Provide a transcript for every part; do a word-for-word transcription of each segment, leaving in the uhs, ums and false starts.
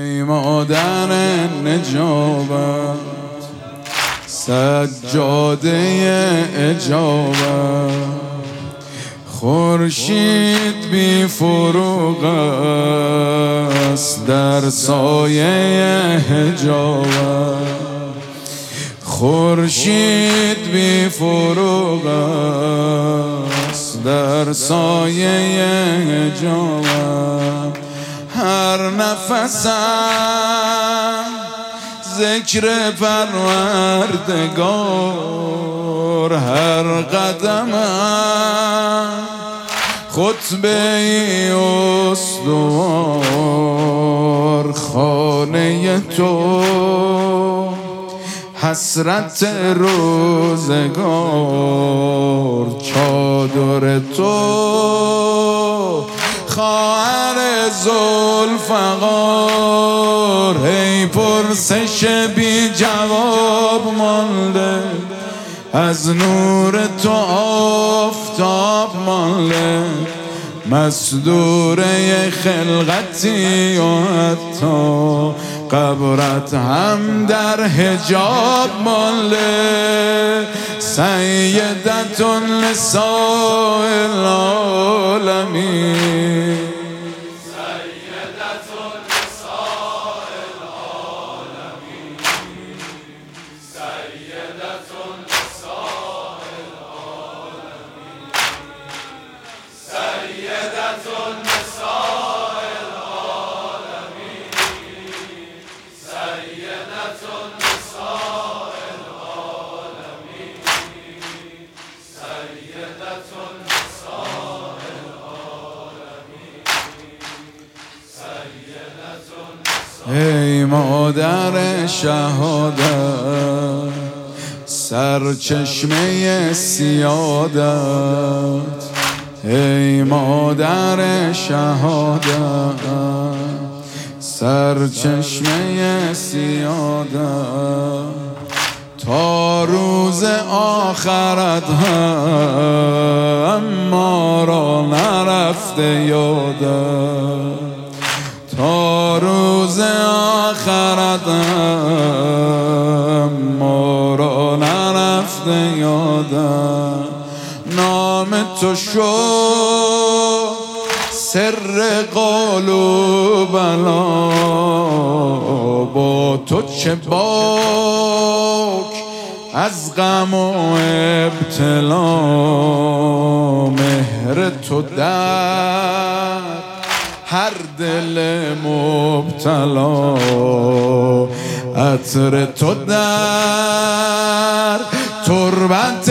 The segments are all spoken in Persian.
ای مادر نجابت، سجاده اجابت، خورشید بی فروغ است در سایه حجابت، خورشید بی فروغ است در سایه حجابت. هر نفسم ذکر پروردگار، هر قدمم خطبه ای استوار، خانه تو حسرت روزگار، چادر تو خواهر ذوالفقار. ای پرسش بی جواب مانده، از نور تو آفتاب مانده، مصدوره خلقتی و حتی قبرت هم در حجاب مانده. سیدة نساء العالمین، ای مادر شهادت، سرچشمه سیادت، ای مادر شهادت، سرچشمه سیادت، تا روز آخرت هم ما را نرفته یادت، تا روز آخرت هم ما را نرفته یادم. نام تو شد سر قال و بلا، با تو چه باک از غم و ابتلا، مهر تو در هر دل مبتلا، عطر تو در تربت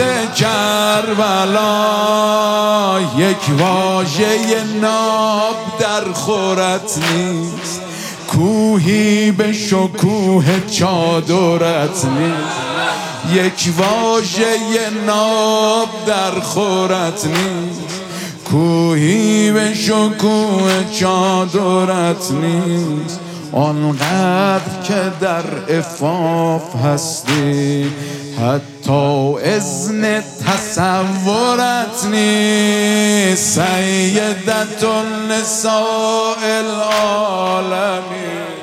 کربلا. یک واژه ناب در خورت نیست، کوهی به شکوه چادرت نیست. یک واژه ناب در خورت نیست، کوهی به شکوه چادرت نیست. آنقدر که در عفاف هستی، حتی اذن تصورت نیست. سیدة نساء العالمین.